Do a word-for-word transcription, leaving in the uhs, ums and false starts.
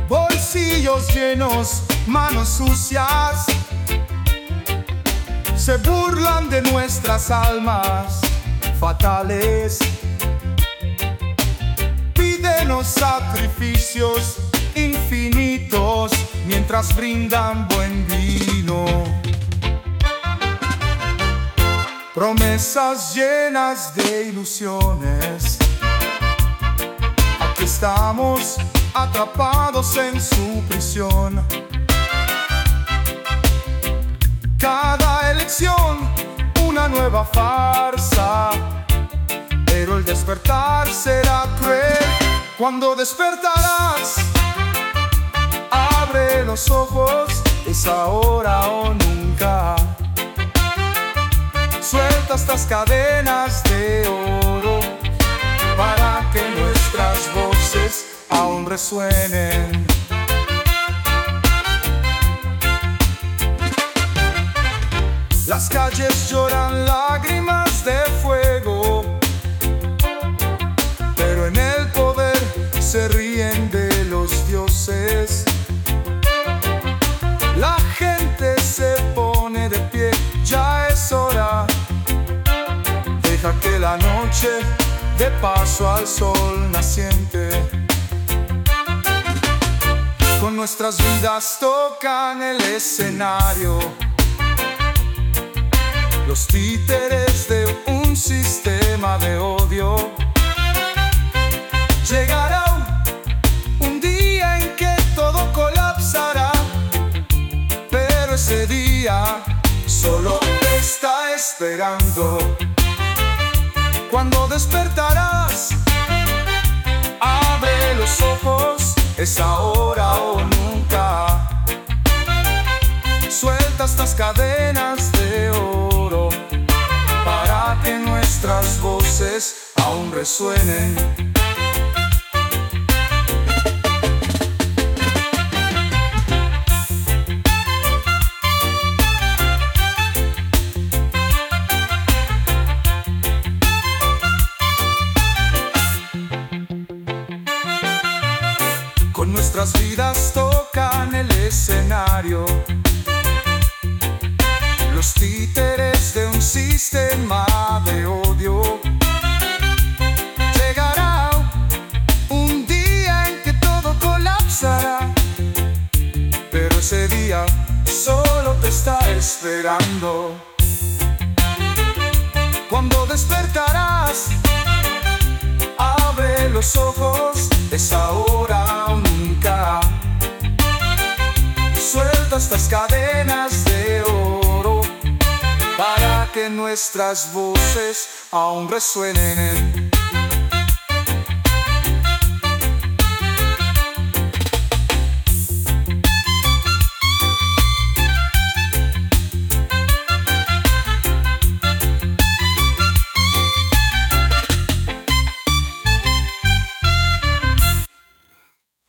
bolsillos llenos, manos sucias, se burlan de nuestras almas fatales. Pídenos sacrificios infinitos mientras brindan buen vino. Promesas llenas de ilusiones. Aquí estamos atrapados en su prisión. Cada elección una nueva farsa, pero el despertar será cruel. Cuando despertarás, abre los ojos, es ahora o nunca. Suelta estas cadenas de oro para que nuestras voces aún resuenen. Las calles lloran lágrimas de fuego, pero en el poder se ríen de los dioses. La gente se pone de pie, ya es hora. Deja que la noche dé paso al sol naciente. Con nuestras vidas tocan el escenario, los títeres de un sistema de odio. Llegará un día en que todo colapsará, pero ese día solo te está esperando. Cuando despertarás, abre los ojos, es ahora o nunca. Suelta estas cadenas de oro para que nuestras voces aún resuenen. Con nuestras vidas tocan el escenario, los títeres de un sistema de odio. Llegará un día en que todo colapsará, pero ese día solo te está esperando. Cuando despertarás, abre los ojos, es ahora o nunca. Suelta estas cadenas de oro para que nuestras voces aún resuenen.